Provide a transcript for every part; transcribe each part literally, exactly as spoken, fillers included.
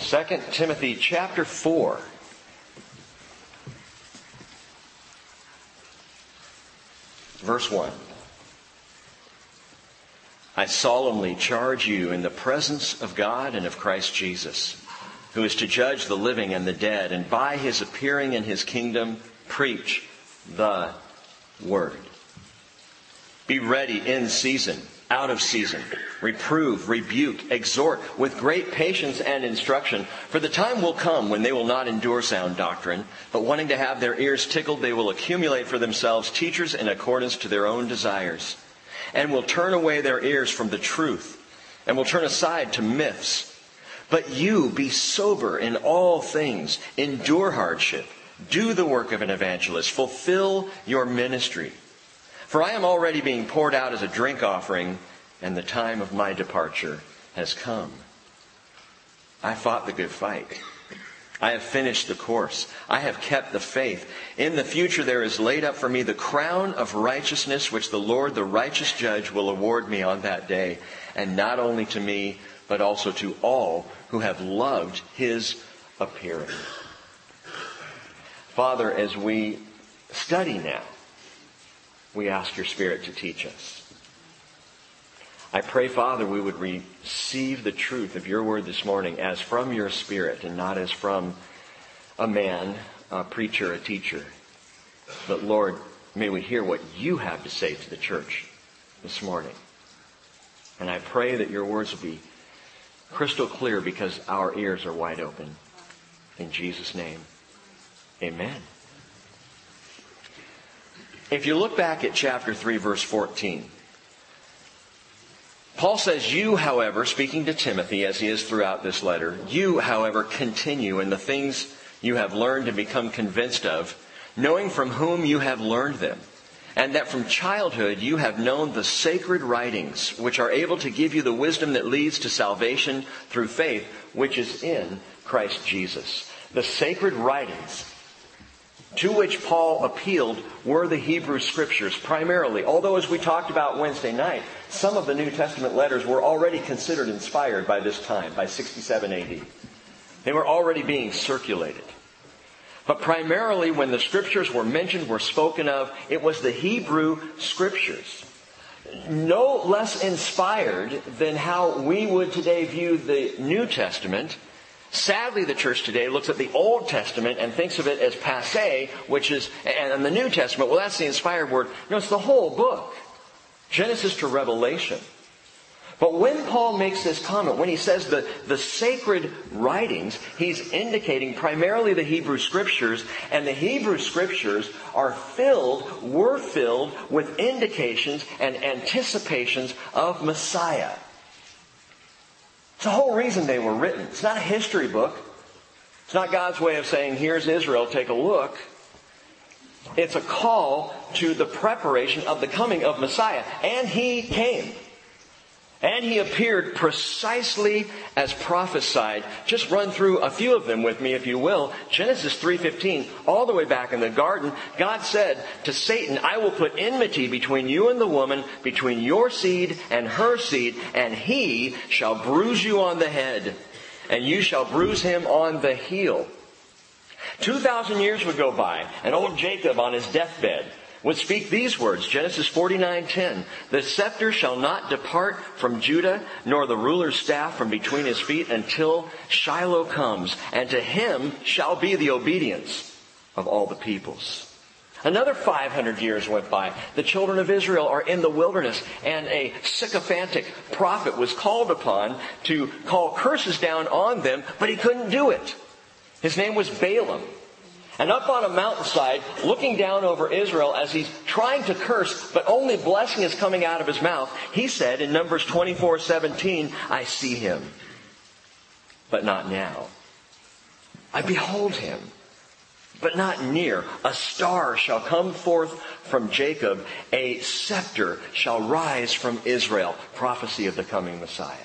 Second Timothy chapter four. Verse one. I solemnly charge you in the presence of God and of Christ Jesus, who is to judge the living and the dead, and by his appearing in his kingdom, preach the word. Be ready in season, out of season. Reprove, rebuke, exhort with great patience and instruction. For the time will come when they will not endure sound doctrine, but wanting to have their ears tickled, they will accumulate for themselves teachers in accordance to their own desires, and will turn away their ears from the truth, and will turn aside to myths. But you be sober in all things, endure hardship, do the work of an evangelist, fulfill your ministry. For I am already being poured out as a drink offering, and the time of my departure has come. I fought the good fight. I have finished the course. I have kept the faith. In the future there is laid up for me the crown of righteousness, which the Lord, the righteous judge, will award me on that day, and not only to me, but also to all who have loved his appearing. Father, as we study now, we ask your Spirit to teach us. I pray, Father, we would receive the truth of your word this morning as from your Spirit and not as from a man, a preacher, a teacher. But Lord, may we hear what you have to say to the church this morning. And I pray that your words will be crystal clear because our ears are wide open. In Jesus' name, amen. If you look back at chapter three, verse fourteen, Paul says, you, however, speaking to Timothy as he is throughout this letter, you, however, continue in the things you have learned and become convinced of, knowing from whom you have learned them, and that from childhood you have known the sacred writings, which are able to give you the wisdom that leads to salvation through faith, which is in Christ Jesus. The sacred writings to which Paul appealed were the Hebrew Scriptures primarily. Although, as we talked about Wednesday night, some of the New Testament letters were already considered inspired by this time, by sixty-seven A D. They were already being circulated. But primarily when the Scriptures were mentioned, were spoken of, it was the Hebrew Scriptures. No less inspired than how we would today view the New Testament. Sadly, the church today looks at the Old Testament and thinks of it as passé, which is, and the New Testament, well, that's the inspired word. No, it's the whole book. Genesis to Revelation. But when Paul makes this comment, when he says the, the sacred writings, he's indicating primarily the Hebrew Scriptures, and the Hebrew Scriptures are filled, were filled with indications and anticipations of Messiah. It's the whole reason they were written. It's not a history book. It's not God's way of saying, here's Israel, take a look. It's a call to the preparation of the coming of Messiah. And he came. And he appeared precisely as prophesied. Just run through a few of them with me, if you will. Genesis three fifteen, all the way back in the garden, God said to Satan, I will put enmity between you and the woman, between your seed and her seed, and he shall bruise you on the head, and you shall bruise him on the heel. Two thousand years would go by, and old Jacob on his deathbed would speak these words, Genesis forty-nine ten. The scepter shall not depart from Judah, nor the ruler's staff from between his feet, until Shiloh comes, and to him shall be the obedience of all the peoples. Another five hundred years went by. The children of Israel are in the wilderness, and a sycophantic prophet was called upon to call curses down on them, but he couldn't do it. His name was Balaam. And up on a mountainside, looking down over Israel as he's trying to curse, but only blessing is coming out of his mouth, he said in Numbers twenty-four seventeen, I see him, but not now. I behold him, but not near. A star shall come forth from Jacob. A scepter shall rise from Israel. Prophecy of the coming Messiah.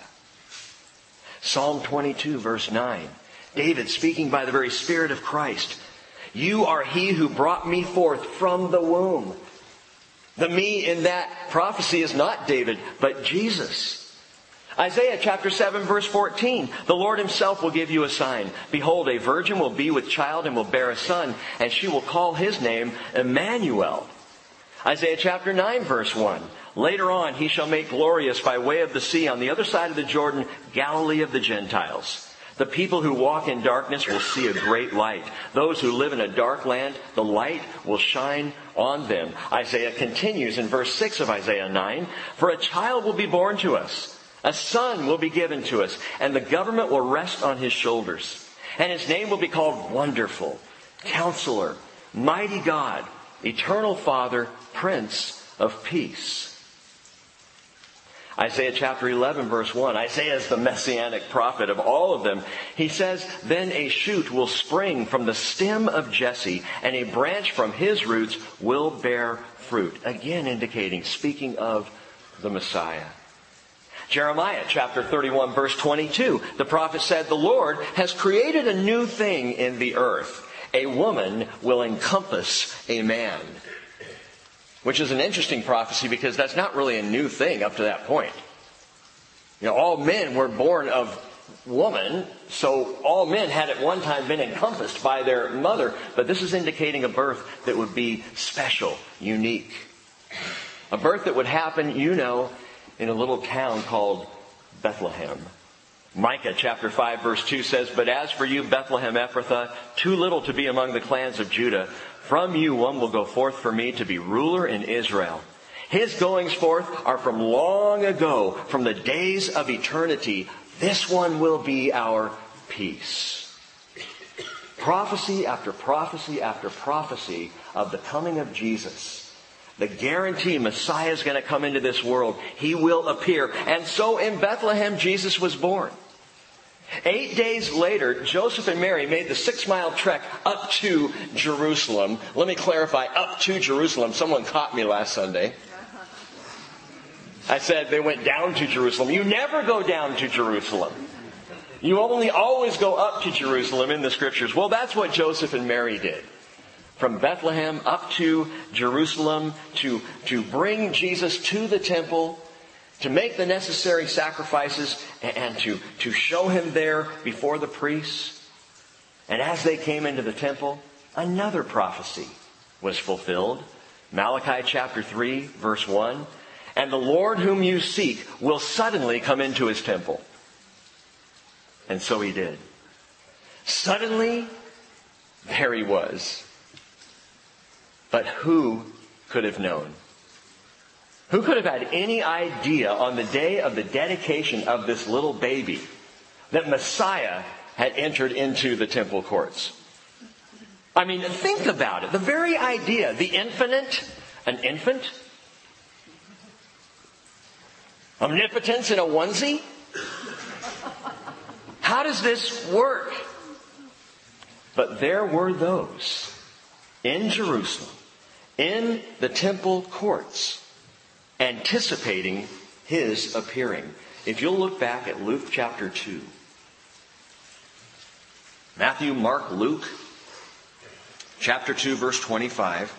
Psalm twenty-two verse nine. David speaking by the very Spirit of Christ. You are he who brought me forth from the womb. The me in that prophecy is not David, but Jesus. Isaiah chapter seven verse fourteen, the Lord himself will give you a sign. Behold, a virgin will be with child and will bear a son, and she will call his name Emmanuel. Isaiah chapter nine verse one, later on he shall make glorious by way of the sea on the other side of the Jordan, Galilee of the Gentiles. The people who walk in darkness will see a great light. Those who live in a dark land, the light will shine on them. Isaiah continues in verse six of Isaiah nine, for a child will be born to us. A son will be given to us, and the government will rest on his shoulders. And his name will be called Wonderful, Counselor, Mighty God, Eternal Father, Prince of Peace. Isaiah chapter eleven verse one. Isaiah is the messianic prophet of all of them. He says, then a shoot will spring from the stem of Jesse, and a branch from his roots will bear fruit. Again indicating, speaking of the Messiah. Jeremiah chapter thirty-one verse twenty-two. The prophet said, the Lord has created a new thing in the earth. A woman will encompass a man. Which is an interesting prophecy because that's not really a new thing up to that point. You know, all men were born of woman, so all men had at one time been encompassed by their mother. But this is indicating a birth that would be special, unique. A birth that would happen, you know, in a little town called Bethlehem. Micah chapter five verse two says, but as for you, Bethlehem Ephrathah, too little to be among the clans of Judah, from you one will go forth for me to be ruler in Israel. His goings forth are from long ago, from the days of eternity. This one will be our peace. Prophecy after prophecy after prophecy of the coming of Jesus. The guarantee Messiah is going to come into this world. He will appear. And so in Bethlehem, Jesus was born. Eight days later, Joseph and Mary made the six-mile trek up to Jerusalem. Let me clarify, up to Jerusalem. Someone caught me last Sunday. I said they went down to Jerusalem. You never go down to Jerusalem. You only always go up to Jerusalem in the Scriptures. Well, that's what Joseph and Mary did. From Bethlehem up to Jerusalem to, to bring Jesus to the temple, to make the necessary sacrifices, and to, to show him there before the priests. And as they came into the temple, another prophecy was fulfilled. Malachi chapter three, verse one. And the Lord whom you seek will suddenly come into his temple. And so he did. Suddenly, there he was. But who could have known? Who could have had any idea on the day of the dedication of this little baby that Messiah had entered into the temple courts? I mean, think about it. The very idea, the infinite, an infant, omnipotence in a onesie. How does this work? But there were those in Jerusalem, in the temple courts, anticipating his appearing. If you'll look back at Luke chapter two. Matthew, Mark, Luke, chapter two, verse twenty-five.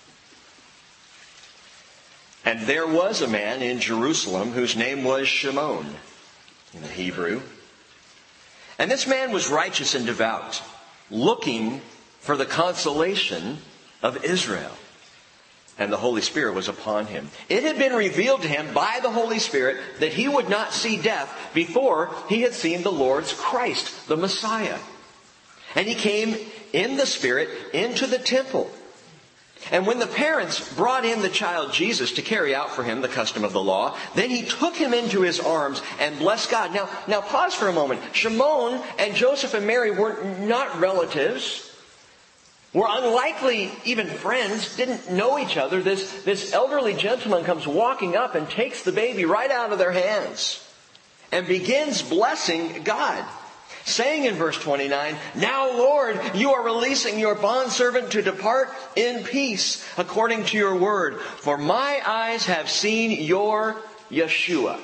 And there was a man in Jerusalem whose name was Shimon, in the Hebrew. And this man was righteous and devout, looking for the consolation of Israel. And the Holy Spirit was upon him. It had been revealed to him by the Holy Spirit that he would not see death before he had seen the Lord's Christ, the Messiah. And he came in the Spirit into the temple. And when the parents brought in the child Jesus to carry out for him the custom of the law, then he took him into his arms and blessed God. Now, now pause for a moment. Shimon and Joseph and Mary were not relatives. Were unlikely even friends, didn't know each other. This, this elderly gentleman comes walking up and takes the baby right out of their hands and begins blessing God, saying in verse twenty-nine, now, Lord, you are releasing your bondservant to depart in peace according to your word. For my eyes have seen your Yeshua.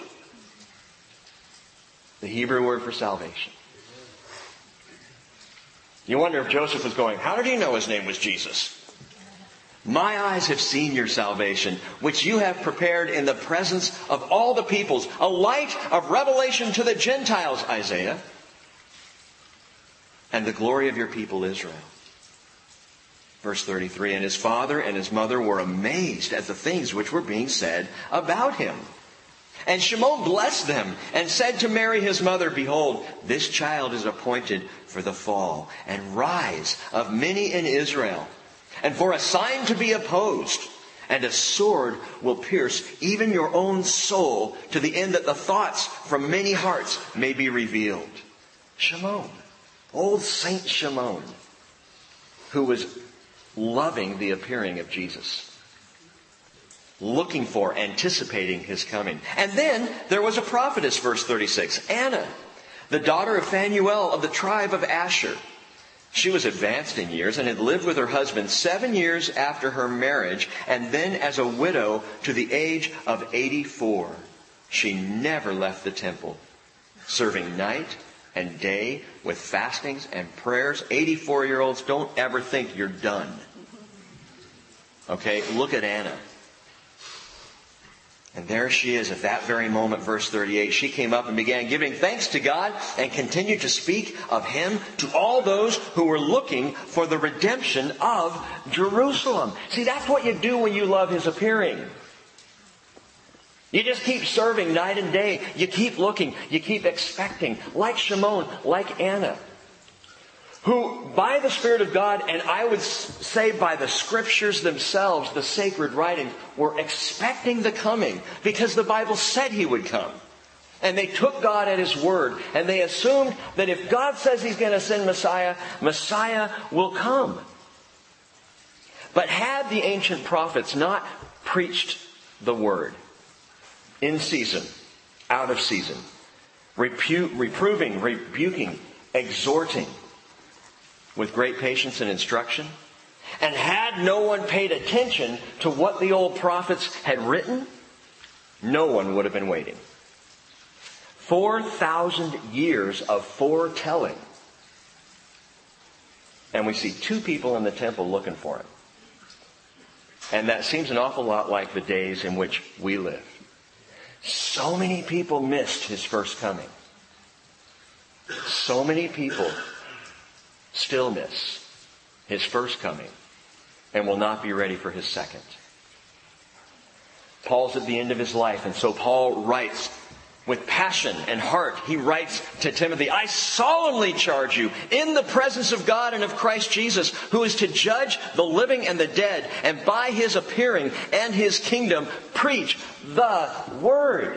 The Hebrew word for salvation. You wonder if Joseph was going, how did he know his name was Jesus? My eyes have seen your salvation, which you have prepared in the presence of all the peoples, a light of revelation to the Gentiles, Isaiah, and the glory of your people Israel. Verse thirty-three, and his father and his mother were amazed at the things which were being said about him. And Shimon blessed them and said to Mary his mother, behold, this child is appointed for the fall and rise of many in Israel, and for a sign to be opposed, and a sword will pierce even your own soul, to the end that the thoughts from many hearts may be revealed. Shimon, old Saint Shimon, who was loving the appearing of Jesus, looking for, anticipating his coming. And then there was a prophetess, verse thirty-six, Anna, the daughter of Phanuel of the tribe of Asher. She was advanced in years and had lived with her husband seven years after her marriage, and then as a widow to the age of eighty-four. She never left the temple, serving night and day with fastings and prayers. eighty-four-year-olds, don't ever think you're done. Okay, look at Anna. And there she is at that very moment, verse thirty-eight. She came up and began giving thanks to God and continued to speak of Him to all those who were looking for the redemption of Jerusalem. See, that's what you do when you love His appearing. You just keep serving night and day. You keep looking. You keep expecting. Like Shimon, like Anna, who by the Spirit of God, and I would say by the Scriptures themselves, the sacred writings, were expecting the coming, because the Bible said He would come. And they took God at His word, and they assumed that if God says He's going to send Messiah, Messiah will come. But had the ancient prophets not preached the word in season, out of season, repu- reproving, rebuking, exhorting, with great patience and instruction, and had no one paid attention to what the old prophets had written, no one would have been waiting. Four thousand years of foretelling. And we see two people in the temple looking for Him. And that seems an awful lot like the days in which we live. So many people missed His first coming. So many people still miss His first coming and will not be ready for His second. Paul's at the end of his life, and so Paul writes with passion and heart. He writes to Timothy, I solemnly charge you in the presence of God and of Christ Jesus, who is to judge the living and the dead, and by His appearing and His kingdom, preach the word.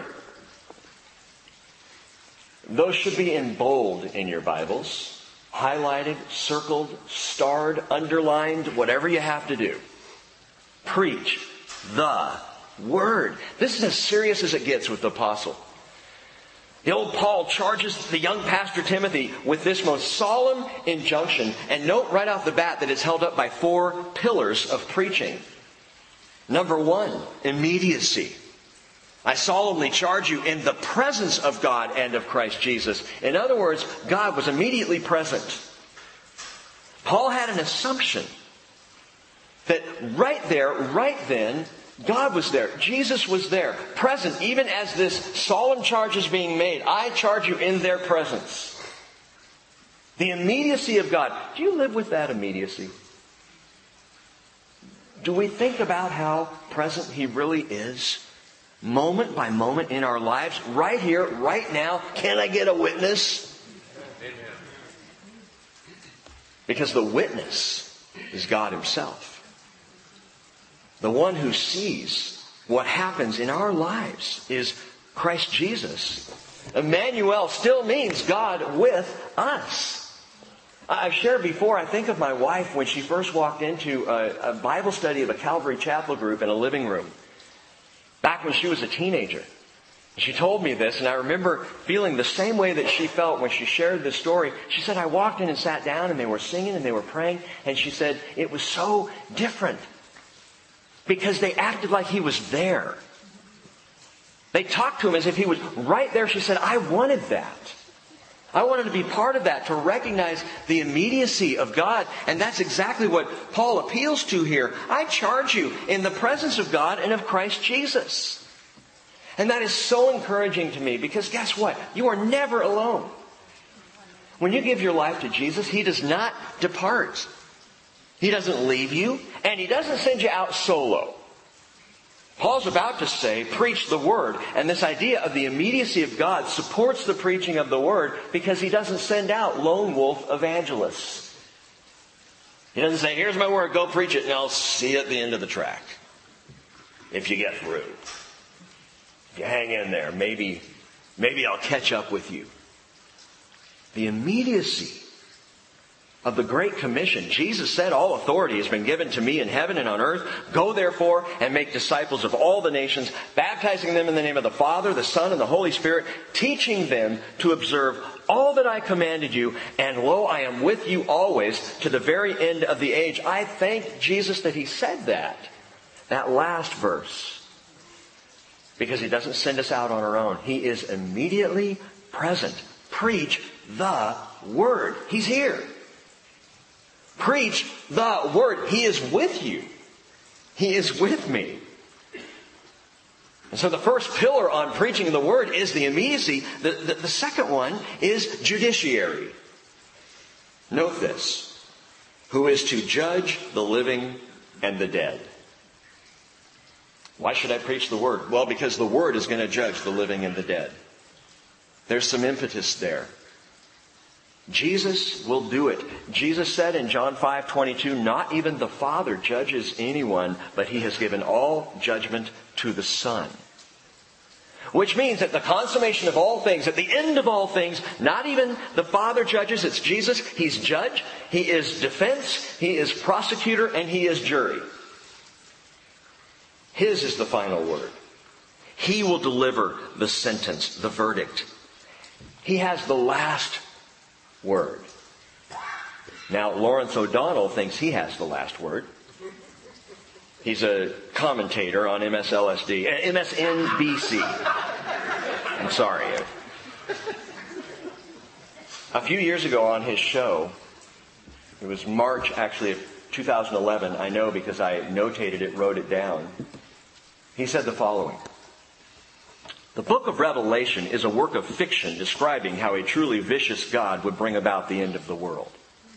Those should be in bold in your Bibles. Highlighted, circled, starred, underlined, whatever you have to do. Preach the word. This is as serious as it gets with the apostle. The old Paul charges the young pastor Timothy with this most solemn injunction. And note right off the bat that it's held up by four pillars of preaching. Number one, immediacy. I solemnly charge you in the presence of God and of Christ Jesus. In other words, God was immediately present. Paul had an assumption that right there, right then, God was there. Jesus was there, present, even as this solemn charge is being made. I charge you in their presence. The immediacy of God. Do you live with that immediacy? Do we think about how present He really is? Moment by moment in our lives, right here, right now. Can I get a witness? Amen. Because the witness is God Himself. The one who sees what happens in our lives is Christ Jesus. Emmanuel still means God with us. I've shared before, I think of my wife when she first walked into a, a Bible study of a Calvary Chapel group in a living room. Back when she was a teenager. She told me this, and I remember feeling the same way that she felt when she shared this story. She said, I walked in and sat down, and they were singing and they were praying, and she said, it was so different because they acted like He was there. They talked to Him as if He was right there. She said, I wanted that. I wanted to be part of that, to recognize the immediacy of God. And that's exactly what Paul appeals to here. I charge you in the presence of God and of Christ Jesus. And that is so encouraging to me, because guess what? You are never alone. When you give your life to Jesus, He does not depart. He doesn't leave you, and He doesn't send you out solo. Paul's about to say, preach the Word. And this idea of the immediacy of God supports the preaching of the Word, because He doesn't send out lone wolf evangelists. He doesn't say, here's my Word, go preach it, and I'll see you at the end of the track. If you get through. If you hang in there, maybe, maybe I'll catch up with you. The immediacy of the Great Commission. Jesus said, all authority has been given to me in heaven and on earth. Go therefore and make disciples of all the nations, baptizing them in the name of the Father, the Son, and the Holy Spirit, teaching them to observe all that I commanded you. And lo, I am with you always to the very end of the age. I thank Jesus that He said that. That last verse. Because He doesn't send us out on our own. He is immediately present. Preach the Word. He's here. Preach the Word. He is with you. He is with me. And so the first pillar on preaching the Word is the immediacy. The, the, the second one is judiciary. Note this. Who is to judge the living and the dead. Why should I preach the Word? Well, because the Word is going to judge the living and the dead. There's some impetus there. Jesus will do it. Jesus said in John five twenty-two, not even the Father judges anyone, but He has given all judgment to the Son. Which means at the consummation of all things, at the end of all things, not even the Father judges, it's Jesus. He's judge, He is defense, He is prosecutor, and He is jury. His is the final word. He will deliver the sentence, the verdict. He has the last word. Now, Lawrence O'Donnell thinks he has the last word. He's a commentator on M S L S D, M S N B C. I'm sorry. A few years ago on his show, it was March actually of two thousand eleven, I know because I notated it, wrote it down. He said the following. The book of Revelation is a work of fiction describing how a truly vicious God would bring about the end of the world.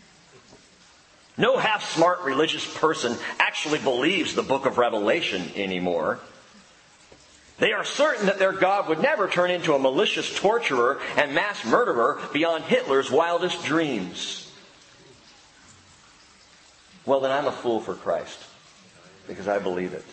No half-smart religious person actually believes the book of Revelation anymore. They are certain that their God would never turn into a malicious torturer and mass murderer beyond Hitler's wildest dreams. Well, then I'm a fool for Christ, because I believe it.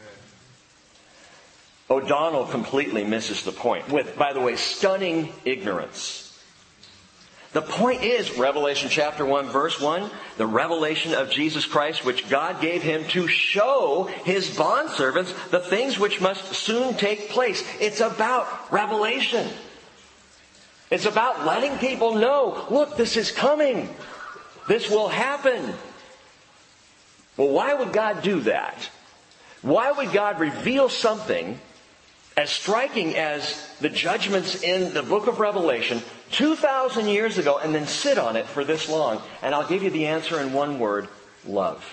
O'Donnell completely misses the point with, by the way, stunning ignorance. The point is, Revelation chapter one, verse one, the revelation of Jesus Christ, which God gave Him to show His bondservants the things which must soon take place. It's about revelation. It's about letting people know, look, this is coming. This will happen. Well, why would God do that? Why would God reveal something as striking as the judgments in the book of Revelation two thousand years ago and then sit on it for this long? And I'll give you the answer in one word: love.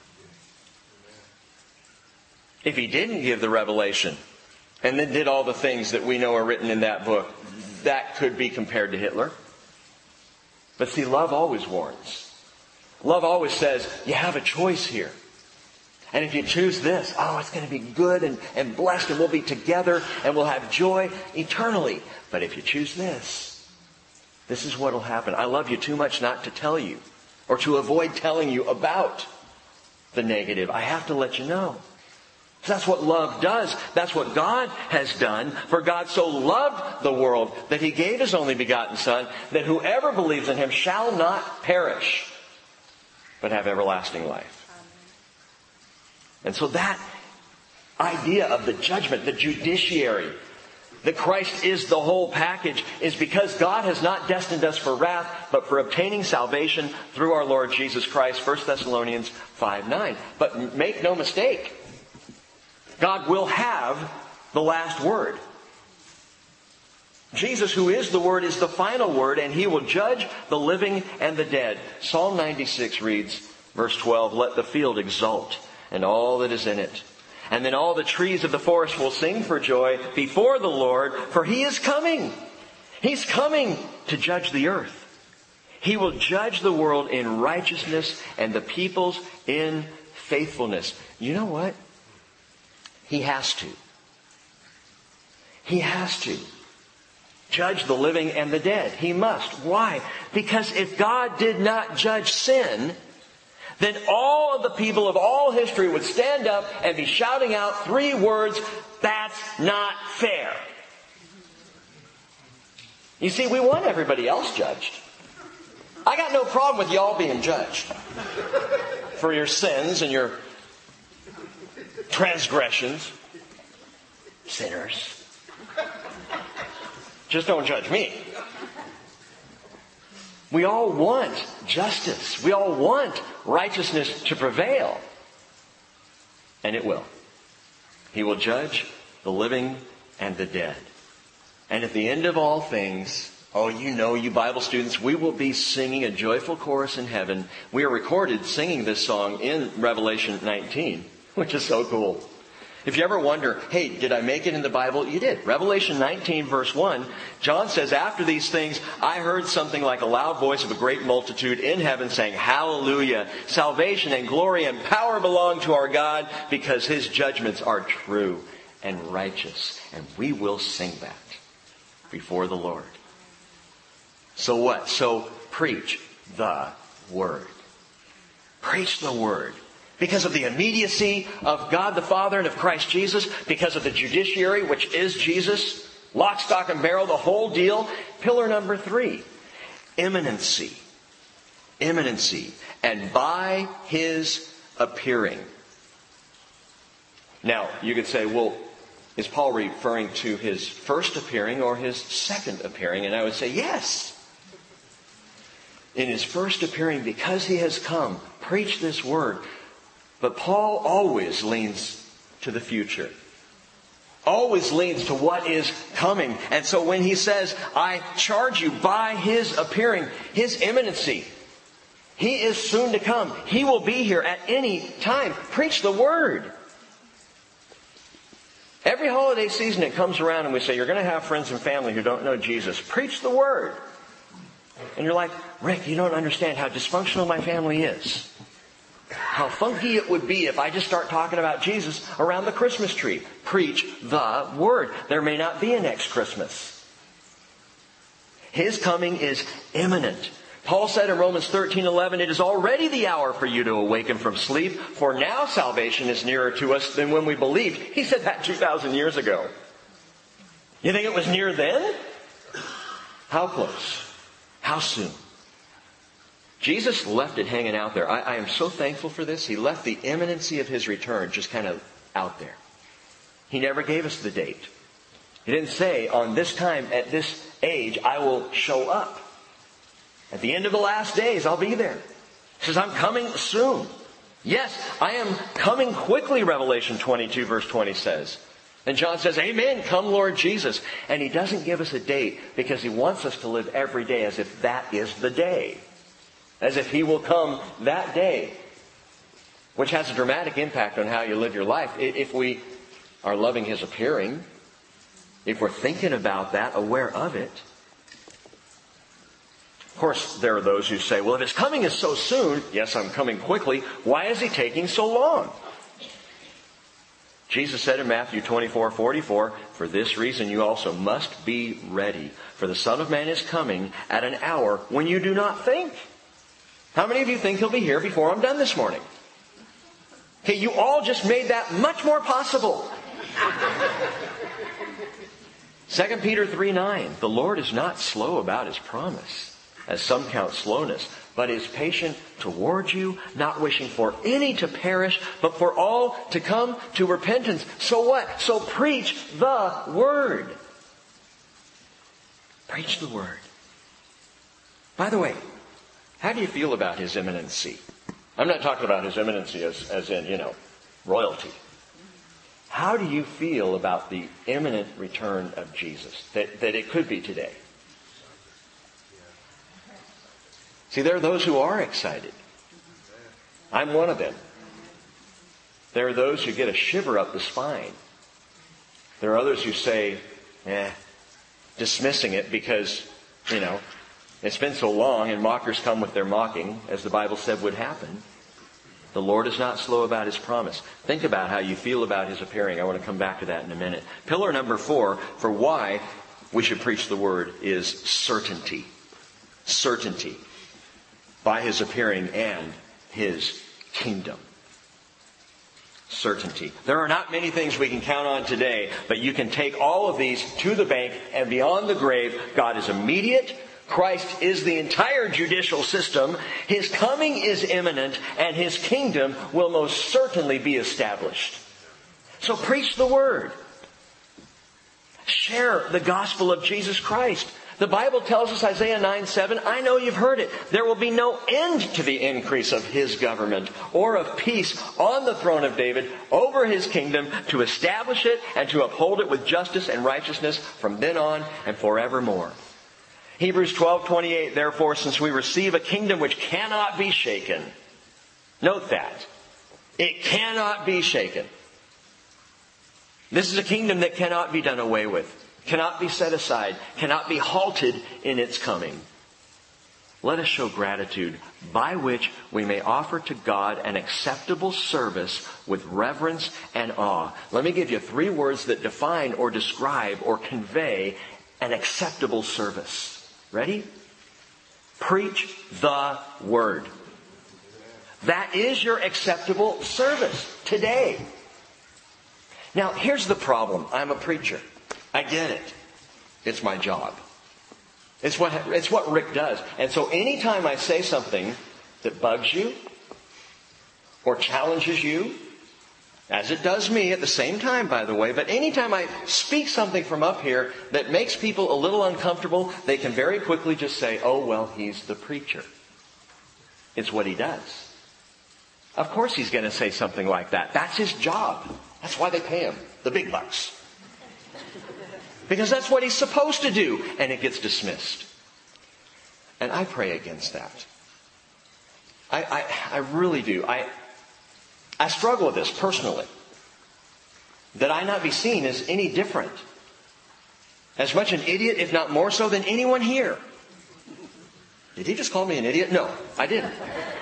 If He didn't give the revelation and then did all the things that we know are written in that book, that could be compared to Hitler. But see, love always warns. Love always says, you have a choice here. And if you choose this, oh, it's going to be good and, and blessed, and we'll be together and we'll have joy eternally. But if you choose this, this is what will happen. I love you too much not to tell you or to avoid telling you about the negative. I have to let you know. So that's what love does. That's what God has done. For God so loved the world that He gave His only begotten Son, that whoever believes in Him shall not perish, but have everlasting life. And so that idea of the judgment, the judiciary, that Christ is the whole package, is because God has not destined us for wrath, but for obtaining salvation through our Lord Jesus Christ. First Thessalonians five nine. But make no mistake, God will have the last word. Jesus, who is the Word, is the final word, and He will judge the living and the dead. Psalm ninety-six reads, verse twelve, "Let the field exult, and all that is in it. And then all the trees of the forest will sing for joy before the Lord, for He is coming. He's coming to judge the earth. He will judge the world in righteousness and the peoples in faithfulness." You know what? He has to. He has to. Judge the living and the dead. He must. Why? Because if God did not judge sin, then all of the people of all history would stand up and be shouting out three words, "That's not fair." You see, we want everybody else judged. I got no problem with y'all being judged for your sins and your transgressions. Sinners. Just don't judge me. We all want justice. We all want righteousness to prevail. And it will. He will judge the living and the dead. And at the end of all things, oh, you know, you Bible students, we will be singing a joyful chorus in heaven. We are recorded singing this song in Revelation nineteen, which is so cool. If you ever wonder, hey, did I make it in the Bible? You did. Revelation nineteen, verse one, John says, "After these things, I heard something like a loud voice of a great multitude in heaven saying, 'Hallelujah! Salvation and glory and power belong to our God, because His judgments are true and righteous.'" And we will sing that before the Lord. So what? So preach the Word. Preach the Word. Because of the immediacy of God the Father and of Christ Jesus, because of the judiciary, which is Jesus, lock, stock, and barrel, the whole deal. Pillar number three, imminency. Imminency. And by His appearing. Now, you could say, well, is Paul referring to His first appearing or His second appearing? And I would say, yes. In His first appearing, because He has come, preach this Word. But Paul always leans to the future. Always leans to what is coming. And so when he says, "I charge you by His appearing," His imminency, He is soon to come. He will be here at any time. Preach the Word. Every holiday season it comes around and we say, you're going to have friends and family who don't know Jesus. Preach the Word. And you're like, "Rick, you don't understand how dysfunctional my family is. How funky it would be if I just start talking about Jesus around the Christmas tree." Preach the Word. There may not be a next Christmas. His coming is imminent. Paul said in Romans thirteen eleven, "It is already the hour for you to awaken from sleep, for now salvation is nearer to us than when we believed." He said that two thousand years ago. You think it was near then? How close? How soon? Jesus left it hanging out there. I, I am so thankful for this. He left the imminency of His return just kind of out there. He never gave us the date. He didn't say, on this time, at this age, I will show up. At the end of the last days, I'll be there. He says, I'm coming soon. Yes, I am coming quickly, Revelation twenty-two, verse twenty says. And John says, "Amen, come Lord Jesus." And He doesn't give us a date because He wants us to live every day as if that is the day. As if He will come that day. Which has a dramatic impact on how you live your life. If we are loving His appearing, if we're thinking about that, aware of it. Of course, there are those who say, well, if His coming is so soon, yes, I'm coming quickly, why is He taking so long? Jesus said in Matthew twenty-four forty-four, "For this reason you also must be ready, for the Son of Man is coming at an hour when you do not think." How many of you think He'll be here before I'm done this morning? Okay, you all just made that much more possible. Second Peter three nine, "The Lord is not slow about His promise, as some count slowness, but is patient toward you, not wishing for any to perish, but for all to come to repentance." So what? So preach the Word. Preach the Word. By the way, how do you feel about His imminency? I'm not talking about His imminency as, as in, you know, royalty. How do you feel about the imminent return of Jesus? That, that it could be today. See, there are those who are excited. I'm one of them. There are those who get a shiver up the spine. There are others who say, eh, dismissing it because, you know, it's been so long and mockers come with their mocking, as the Bible said would happen. The Lord is not slow about His promise. Think about how you feel about His appearing. I want to come back to that in a minute. Pillar number four for why we should preach the Word is certainty. Certainty. By His appearing and His kingdom. Certainty. There are not many things we can count on today, but you can take all of these to the bank and beyond the grave. God is immediate. Christ is the entire judicial system. His coming is imminent, and His kingdom will most certainly be established. So preach the Word. Share the gospel of Jesus Christ. The Bible tells us, Isaiah nine seven, I know you've heard it. There will be no end to the increase of His government or of peace on the throne of David over His kingdom, to establish it and to uphold it with justice and righteousness from then on and forevermore. Hebrews twelve twenty-eight, therefore, since we receive a kingdom which cannot be shaken. Note that. It cannot be shaken. This is a kingdom that cannot be done away with. Cannot be set aside. Cannot be halted in its coming. Let us show gratitude by which we may offer to God an acceptable service with reverence and awe. Let me give you three words that define or describe or convey an acceptable service. Ready? Preach the Word. That is your acceptable service today. Now, here's the problem. I'm a preacher. I get it. It's my job. It's what, it's what Rick does. And so anytime I say something that bugs you or challenges you, as it does me at the same time, by the way, but anytime I speak something from up here that makes people a little uncomfortable, they can very quickly just say, oh, well, he's the preacher. It's what he does. Of course he's going to say something like that. That's his job. That's why they pay him the big bucks. Because that's what he's supposed to do. And it gets dismissed. And I pray against that. I, I, I really do. I... I struggle with this personally. That I not be seen as any different. As much an idiot, if not more so, than anyone here. Did he just call me an idiot? No, I didn't.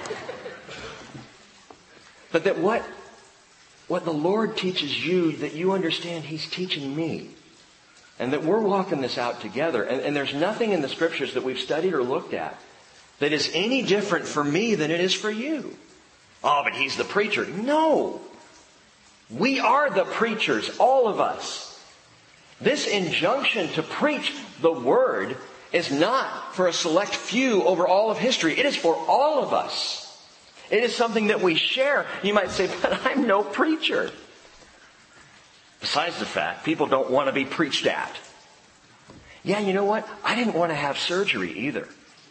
But that what, what the Lord teaches you, that you understand He's teaching me. And that we're walking this out together. And, and there's nothing in the Scriptures that we've studied or looked at that is any different for me than it is for you. Oh, but he's the preacher. No. We are the preachers, all of us. This injunction to preach the Word is not for a select few over all of history. It is for all of us. It is something that we share. You might say, but I'm no preacher. Besides the fact, people don't want to be preached at. Yeah, you know what? I didn't want to have surgery either.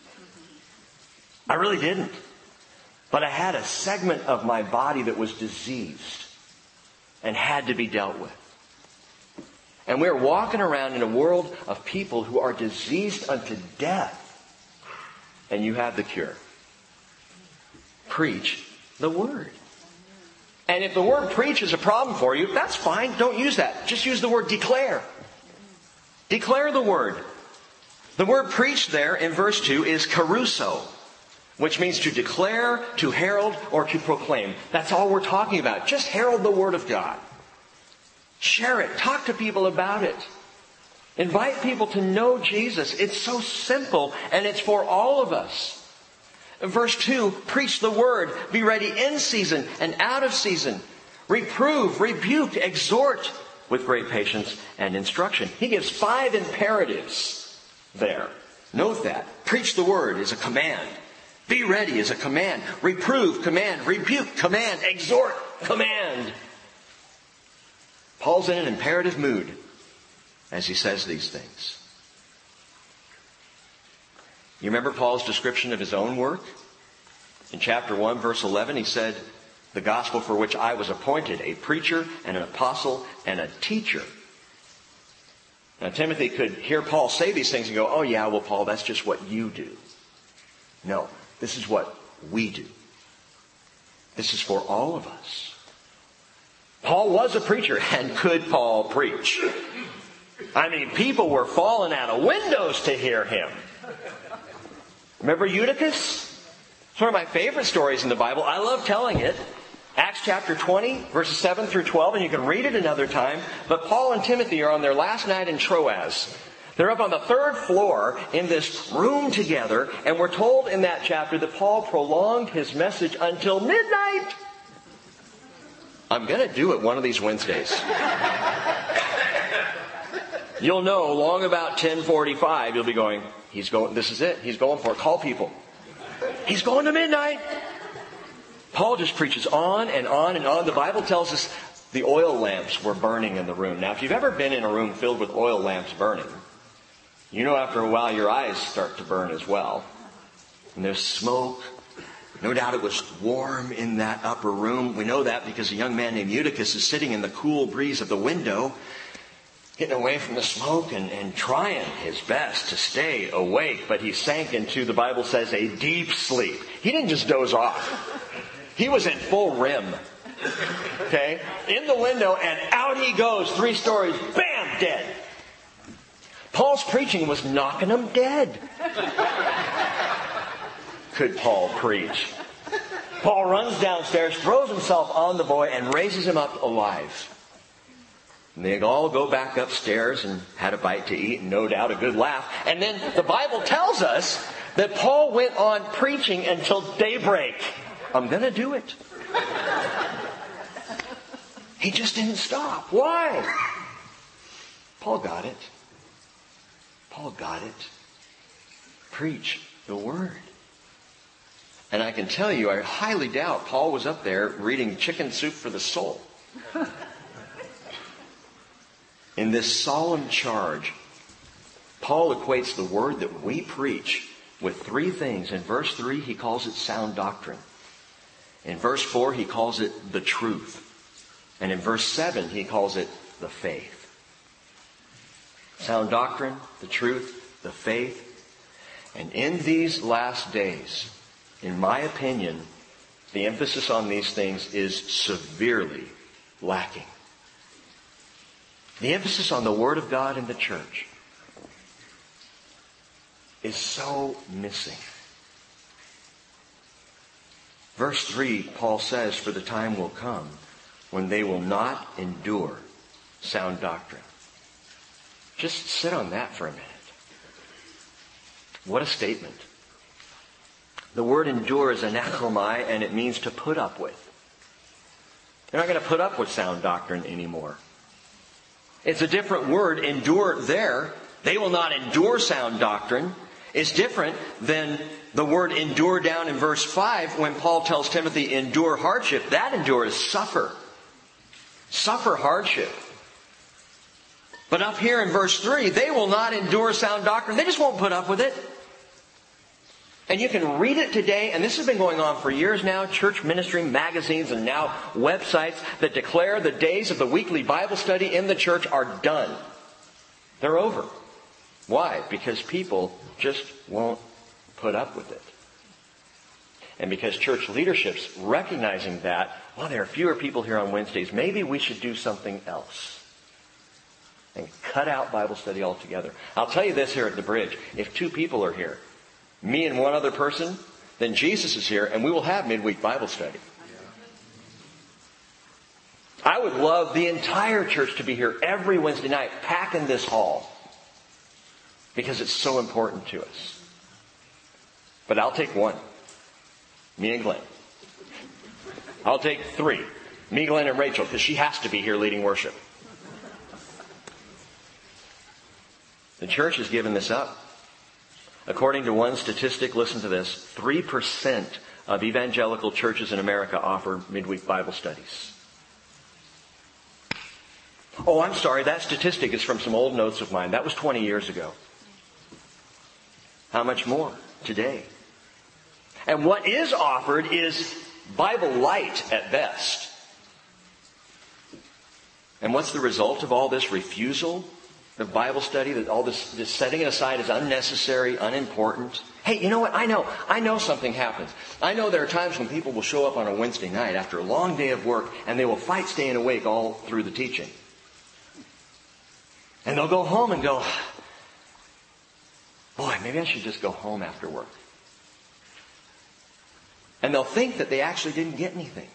I really didn't. But I had a segment of my body that was diseased and had to be dealt with. And we're walking around in a world of people who are diseased unto death. And you have the cure. Preach the Word. And if the word preach is a problem for you, that's fine. Don't use that. Just use the word declare. Declare the Word. The word preach there in verse two is caruso, which means to declare, to herald, or to proclaim. That's all we're talking about. Just herald the Word of God. Share it. Talk to people about it. Invite people to know Jesus. It's so simple, and it's for all of us. In verse two, preach the Word. Be ready in season and out of season. Reprove, rebuke, exhort with great patience and instruction. He gives five imperatives there. Note that. Preach the Word is a command. Be ready is a command. Reprove, command. Rebuke, command. Exhort, command. Paul's in an imperative mood as he says these things. You remember Paul's description of his own work? In chapter one, verse eleven, he said, the gospel for which I was appointed, a preacher and an apostle and a teacher. Now, Timothy could hear Paul say these things and go, oh yeah, well, Paul, that's just what you do. No, this is what we do. This is for all of us. Paul was a preacher, and could Paul preach? I mean, people were falling out of windows to hear him. Remember Eutychus? It's one of my favorite stories in the Bible. I love telling it. Acts chapter twenty, verses seven through twelve, and you can read it another time. But Paul and Timothy are on their last night in Troas. They're up on the third floor in this room together, and we're told in that chapter that Paul prolonged his message until midnight. I'm going to do it one of these Wednesdays. You'll know long about ten forty-five, you'll be going, he's going, this is it. He's going for it. Call people. He's going to midnight. Paul just preaches on and on and on. The Bible tells us the oil lamps were burning in the room. Now, if you've ever been in a room filled with oil lamps burning, you know after a while your eyes start to burn as well. And there's smoke. No doubt it was warm in that upper room. We know that because a young man named Eutychus is sitting in the cool breeze of the window, getting away from the smoke and, and trying his best to stay awake. But he sank into, the Bible says, a deep sleep. He didn't just doze off. He was in full R E M. Okay? In the window, and out he goes. Three stories. Bam! Dead. Paul's preaching was knocking him dead. Could Paul preach? Paul runs downstairs, throws himself on the boy, and raises him up alive. And they all go back upstairs and had a bite to eat, and no doubt a good laugh. And then the Bible tells us that Paul went on preaching until daybreak. I'm going to do it. He just didn't stop. Why? Paul got it. Paul got it. Preach the word. And I can tell you, I highly doubt Paul was up there reading Chicken Soup for the Soul. In this solemn charge, Paul equates the word that we preach with three things. In verse three, he calls it sound doctrine. In verse four, he calls it the truth. And in verse seven, he calls it the faith. Sound doctrine, the truth, the faith. And in these last days, in my opinion, the emphasis on these things is severely lacking. The emphasis on the Word of God in the church is so missing. Verse three, Paul says, for the time will come when they will not endure sound doctrine. Just sit on that for a minute. What a statement. The word endure is anachromai, and it means to put up with. They're not going to put up with sound doctrine anymore. It's a different word. Endure there. They will not endure sound doctrine. It's different than the word endure down in verse five when Paul tells Timothy, endure hardship. That endure is suffer. Suffer hardship. But up here in verse three, they will not endure sound doctrine. They just won't put up with it. And you can read it today, and this has been going on for years now, church ministry magazines and now websites that declare the days of the weekly Bible study in the church are done. They're over. Why? Because people just won't put up with it. And because church leadership's recognizing that, well, there are fewer people here on Wednesdays, maybe we should do something else. And cut out Bible study altogether. I'll tell you this here at the Bridge. If two people are here, me and one other person, then Jesus is here and we will have midweek Bible study. I would love the entire church to be here every Wednesday night, packing this hall. Because it's so important to us. But I'll take one. Me and Glenn. I'll take three. Me, Glenn, and Rachel, because she has to be here leading worship. The church has given this up. According to one statistic, listen to this, three percent of evangelical churches in America offer midweek Bible studies. Oh, I'm sorry, that statistic is from some old notes of mine. That was twenty years ago. How much more today? And what is offered is Bible light at best. And what's the result of all this refusal of Bible study? That all this, this setting it aside as unnecessary, unimportant. Hey, you know what? I know. I know something happens. I know there are times when people will show up on a Wednesday night after a long day of work and they will fight staying awake all through the teaching. And they'll go home and go, boy, maybe I should just go home after work. And they'll think that they actually didn't get anything.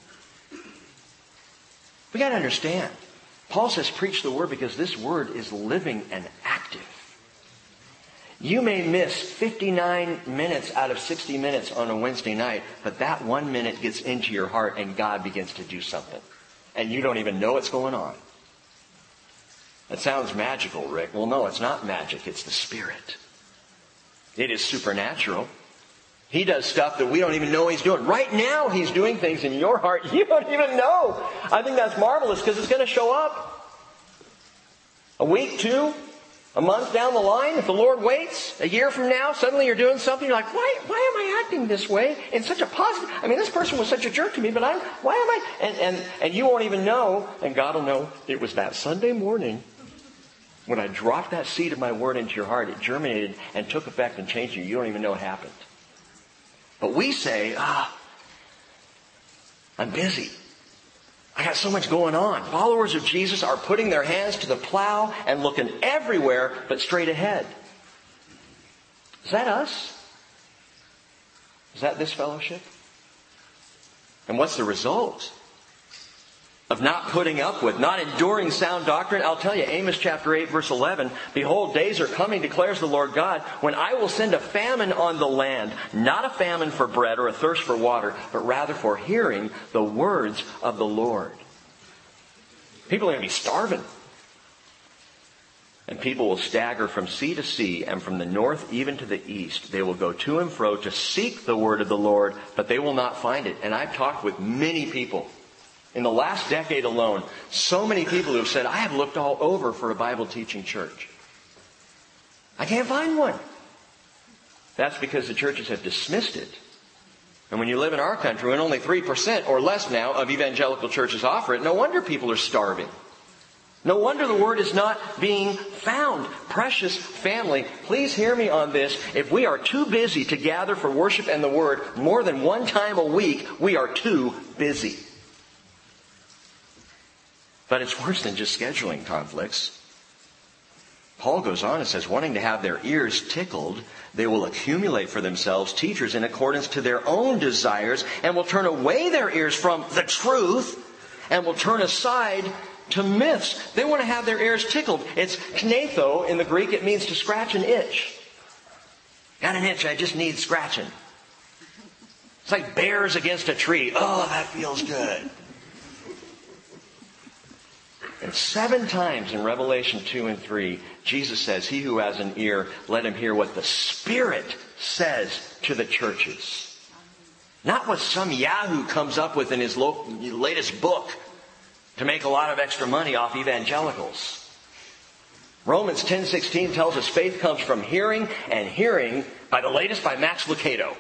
We got to understand. Paul says preach the word because this word is living and active. You may miss fifty-nine minutes out of sixty minutes on a Wednesday night, but that one minute gets into your heart and God begins to do something. And you don't even know what's going on. That sounds magical, Rick. Well, no, it's not magic. It's the Spirit. It is supernatural. He does stuff that we don't even know He's doing. Right now, He's doing things in your heart you don't even know. I think that's marvelous because it's going to show up. A week, two, a month down the line, if the Lord waits, a year from now, suddenly you're doing something, you're like, why, why am I acting this way in such a positive... I mean, this person was such a jerk to me, but I'm... Why am I... And, and, and you won't even know, and God will know, it was that Sunday morning when I dropped that seed of my word into your heart, it germinated and took effect and changed you. You don't even know it happened. But we say, ah, I'm busy. I got so much going on. Followers of Jesus are putting their hands to the plow and looking everywhere but straight ahead. Is that us? Is that this fellowship? And what's the result of not putting up with, not enduring sound doctrine? I'll tell you, Amos chapter eight, verse eleven, behold, days are coming, declares the Lord God, when I will send a famine on the land, not a famine for bread or a thirst for water, but rather for hearing the words of the Lord. People are going to be starving. And people will stagger from sea to sea and from the north even to the east. They will go to and fro to seek the word of the Lord, but they will not find it. And I've talked with many people in the last decade alone, so many people who have said, I have looked all over for a Bible teaching church. I can't find one. That's because the churches have dismissed it. And when you live in our country, when only three percent or less now of evangelical churches offer it, no wonder people are starving. No wonder the word is not being found. Precious family, please hear me on this. If we are too busy to gather for worship and the word more than one time a week, we are too busy. But it's worse than just scheduling conflicts. Paul goes on and says, wanting to have their ears tickled, they will accumulate for themselves teachers in accordance to their own desires and will turn away their ears from the truth and will turn aside to myths. They want to have their ears tickled. It's knatho in the Greek. It means to scratch an itch. Got an itch, I just need scratching. It's like bears against a tree. Oh, that feels good. And seven times in Revelation two and three, Jesus says, he who has an ear, let him hear what the Spirit says to the churches. Not what some yahoo comes up with in his latest book to make a lot of extra money off evangelicals. Romans ten sixteen tells us faith comes from hearing, and hearing by the latest by Max Lucado.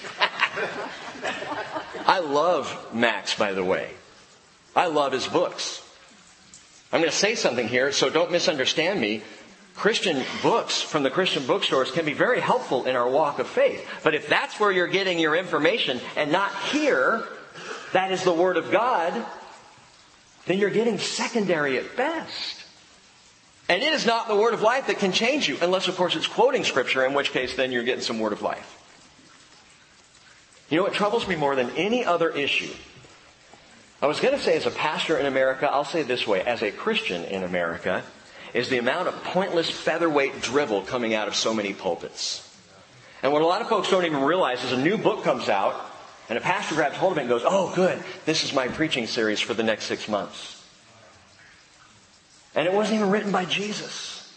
I love Max, by the way. I love his books. I'm going to say something here, so don't misunderstand me. Christian books from the Christian bookstores can be very helpful in our walk of faith. But if that's where you're getting your information and not here, that is the Word of God, then you're getting secondary at best. And it is not the Word of life that can change you, unless, of course, it's quoting Scripture, in which case then you're getting some Word of life. You know what troubles me more than any other issue? I was going to say as a pastor in America, I'll say it this way, as a Christian in America, is the amount of pointless featherweight drivel coming out of so many pulpits. And what a lot of folks don't even realize is a new book comes out, and a pastor grabs hold of it and goes, oh good, this is my preaching series for the next six months. And it wasn't even written by Jesus.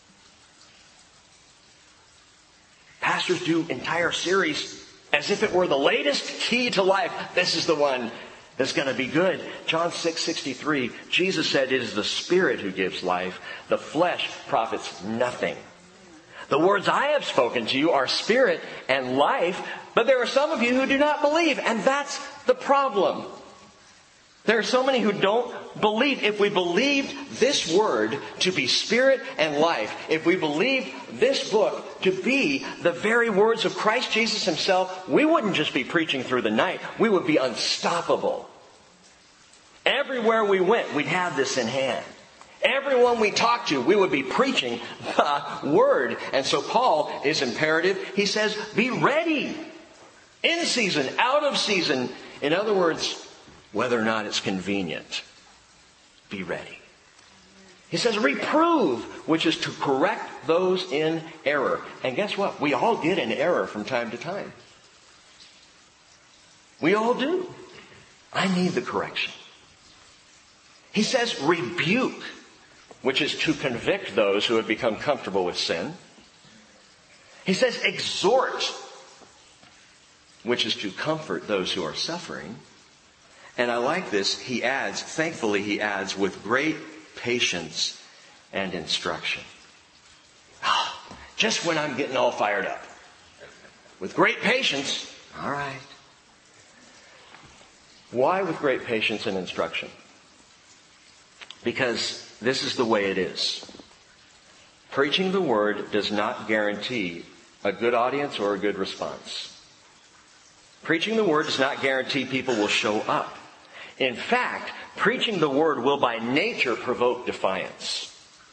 Pastors do entire series as if it were the latest key to life. This is the one that's going to be good. John six sixty-three, Jesus said, it is the Spirit who gives life. The flesh profits nothing. The words I have spoken to you are spirit and life, but there are some of you who do not believe, and that's the problem. There are so many who don't believe. If we believed this word to be spirit and life, if we believed this book to be the very words of Christ Jesus himself, we wouldn't just be preaching through the night. We would be unstoppable. Everywhere we went, we'd have this in hand. Everyone we talked to, we would be preaching the word. And so Paul is imperative. He says, be ready. In season, out of season. In other words, whether or not it's convenient, be ready. He says, reprove, which is to correct those in error. And guess what? We all get in error from time to time. We all do. I need the correction. He says, rebuke, which is to convict those who have become comfortable with sin. He says, exhort, which is to comfort those who are suffering. And I like this. He adds, thankfully he adds, with great patience and instruction. Just when I'm getting all fired up. With great patience. All right. Why with great patience and instruction? Because this is the way it is. Preaching the word does not guarantee a good audience or a good response. Preaching the word does not guarantee people will show up. In fact, preaching the word will by nature provoke defiance.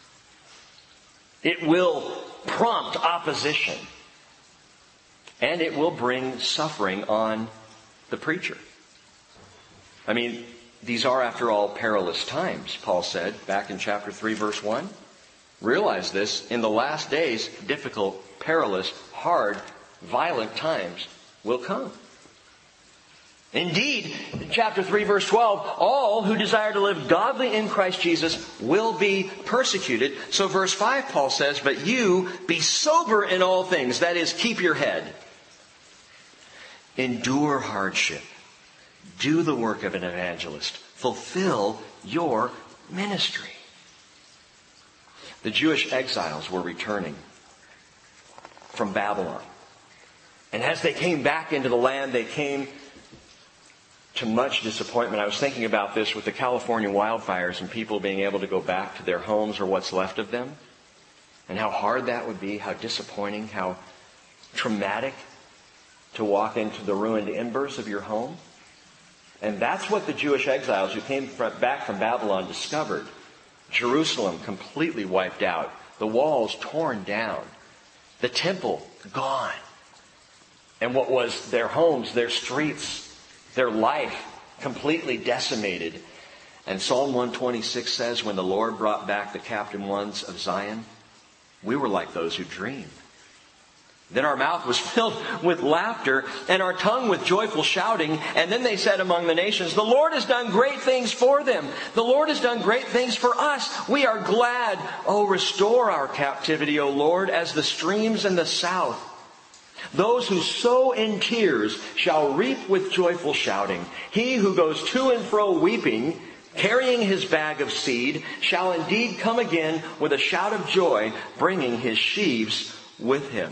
It will prompt opposition. And it will bring suffering on the preacher. I mean, these are, after all, perilous times, Paul said back in chapter three, verse one. Realize this, in the last days, difficult, perilous, hard, violent times will come. Indeed, chapter three, verse twelve, all who desire to live godly in Christ Jesus will be persecuted. So verse five, Paul says, but you be sober in all things. That is, keep your head. Endure hardship. Do the work of an evangelist. Fulfill your ministry. The Jewish exiles were returning from Babylon. And as they came back into the land, they came to much disappointment. I was thinking about this with the California wildfires and people being able to go back to their homes or what's left of them. And how hard that would be, how disappointing, how traumatic to walk into the ruined embers of your home. And that's what the Jewish exiles who came from, back from Babylon discovered. Jerusalem completely wiped out. The walls torn down. The temple gone. And what was their homes, their streets, their life completely decimated. And Psalm one twenty-six says, when the Lord brought back the captive ones of Zion, we were like those who dreamed. Then our mouth was filled with laughter and our tongue with joyful shouting. And then they said among the nations, the Lord has done great things for them. The Lord has done great things for us. We are glad. Oh, restore our captivity, O Lord, as the streams in the south. Those who sow in tears shall reap with joyful shouting. He who goes to and fro weeping, carrying his bag of seed, shall indeed come again with a shout of joy, bringing his sheaves with him.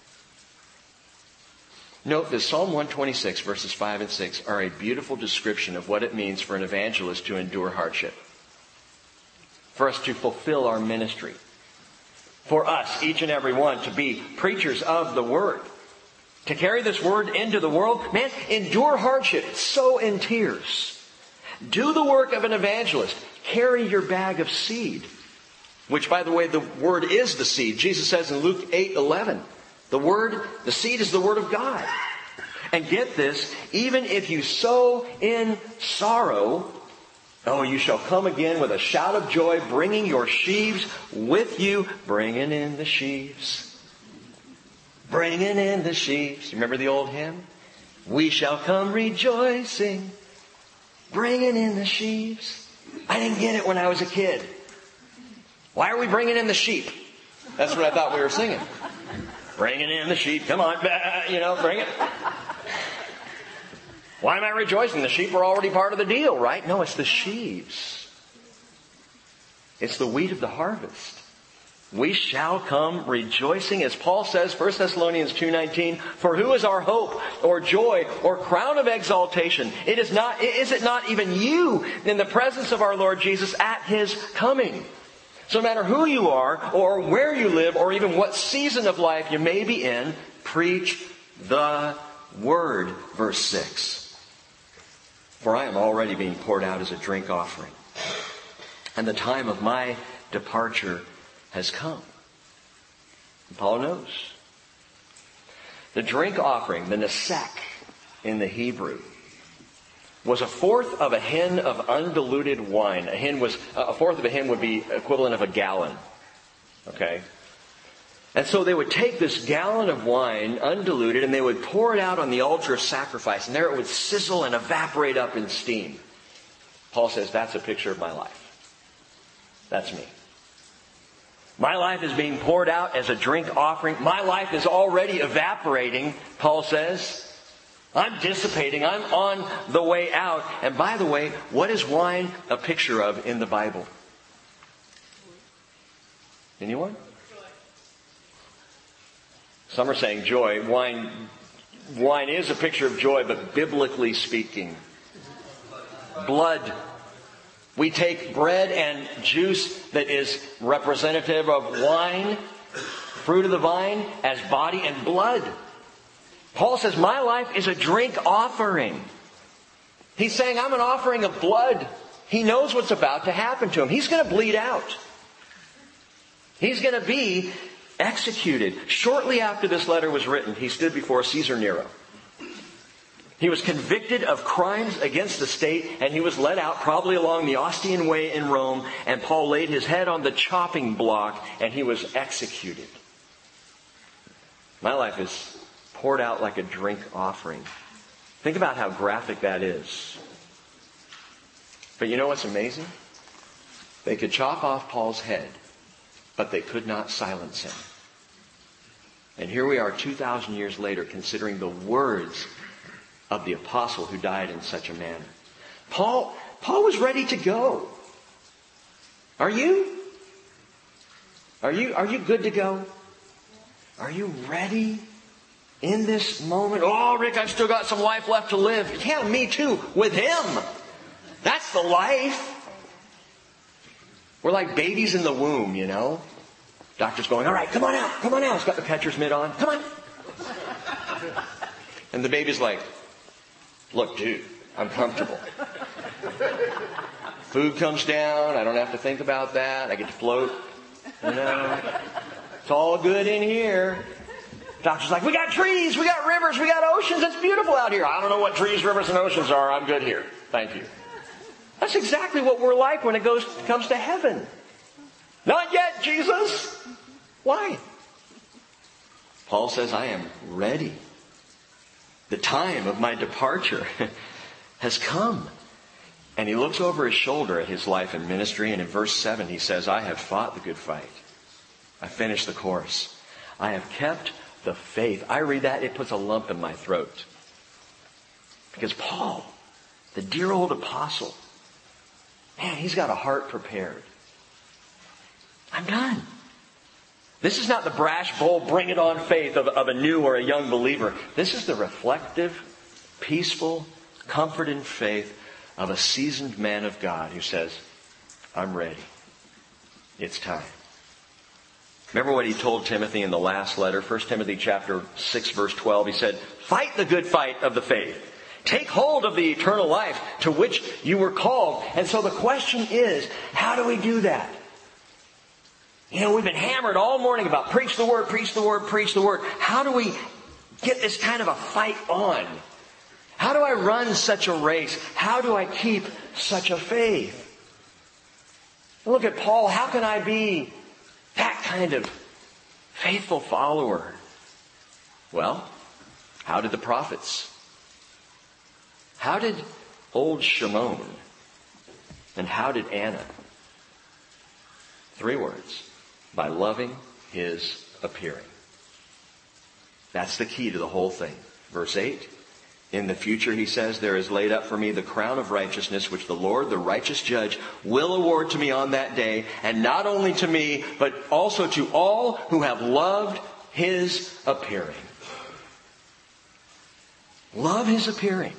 Note that Psalm one twenty-six verses five and six are a beautiful description of what it means for an evangelist to endure hardship. For us to fulfill our ministry. For us, each and every one, to be preachers of the word. To carry this word into the world. Man, endure hardship. Sow in tears. Do the work of an evangelist. Carry your bag of seed. Which, by the way, the word is the seed. Jesus says in Luke eight eleven. The word, the seed is the word of God. And get this, even if you sow in sorrow, oh, you shall come again with a shout of joy, bringing your sheaves with you, bringing in the sheaves. Bringing in the sheaves. Remember the old hymn? We shall come rejoicing, bringing in the sheaves. I didn't get it when I was a kid. Why are we bringing in the sheep? That's what I thought we were singing. Bringing in the sheep. Come on. You know, bring it. Why am I rejoicing? The sheep are already part of the deal, right? No, it's the sheaves. It's the wheat of the harvest. We shall come rejoicing, as Paul says, First Thessalonians two nineteen, for who is our hope or joy or crown of exaltation? It is not, is it not even you in the presence of our Lord Jesus at His coming? So no matter who you are or where you live or even what season of life you may be in, preach the word. Verse six. For I am already being poured out as a drink offering, and the time of my departure has come. And Paul knows. The drink offering, the nesek in the Hebrew, was a fourth of a hin of undiluted wine. A hin was a fourth of a hin would be equivalent of a gallon. Okay? And so they would take this gallon of wine, undiluted, and they would pour it out on the altar of sacrifice, and there it would sizzle and evaporate up in steam. Paul says, that's a picture of my life. That's me. My life is being poured out as a drink offering. My life is already evaporating, Paul says. I'm dissipating. I'm on the way out. And by the way, what is wine a picture of in the Bible? Anyone? Some are saying joy. Wine, wine is a picture of joy, but biblically speaking, blood. We take bread and juice that is representative of wine, fruit of the vine, as body and blood. Paul says, my life is a drink offering. He's saying, I'm an offering of blood. He knows what's about to happen to him. He's going to bleed out. He's going to be executed. Shortly after this letter was written, he stood before Caesar Nero. He was convicted of crimes against the state, and he was led out probably along the Ostian Way in Rome, and Paul laid his head on the chopping block, and he was executed. My life is poured out like a drink offering. Think about how graphic that is. But you know what's amazing? They could chop off Paul's head, but they could not silence him. And here we are two thousand years later, considering the words of the apostle who died in such a manner. Paul, Paul was ready to go. Are you? Are you, are you good to go? Are you ready in this moment? Oh, Rick, I've still got some life left to live. Yeah, me too. With Him. That's the life. We're like babies in the womb, you know. Doctor's going, all right, come on out. Come on out. He's got the catcher's mitt on. Come on. And the baby's like, look, dude, I'm comfortable. Food comes down. I don't have to think about that. I get to float. You know, it's all good in here. Doctor's like, we got trees, we got rivers, we got oceans. It's beautiful out here. I don't know what trees, rivers, and oceans are. I'm good here. Thank you. That's exactly what we're like when it goes comes to heaven. Not yet, Jesus. Why? Paul says, I am ready. The time of my departure has come. And he looks over his shoulder at his life and ministry, and in verse seven he says, I have fought the good fight. I finished the course. I have kept the faith. I read that, it puts a lump in my throat. Because Paul, the dear old apostle, man, he's got a heart prepared. I'm done. This is not the brash, bold, bring it on faith of, of a new or a young believer. This is the reflective, peaceful, comforted faith of a seasoned man of God who says, I'm ready. It's time. Remember what he told Timothy in the last letter, First Timothy chapter six, verse twelve. He said, fight the good fight of the faith. Take hold of the eternal life to which you were called. And so the question is, how do we do that? You know, we've been hammered all morning about preach the word, preach the word, preach the word. How do we get this kind of a fight on? How do I run such a race? How do I keep such a faith? Look at Paul. How can I be that kind of faithful follower? Well, how did the prophets? How did old Shimon? And how did Anna? Three words. By loving his appearing. That's the key to the whole thing. Verse eight. In the future, he says, there is laid up for me the crown of righteousness, which the Lord, the righteous judge, will award to me on that day, and not only to me, but also to all who have loved his appearing. Love his appearing.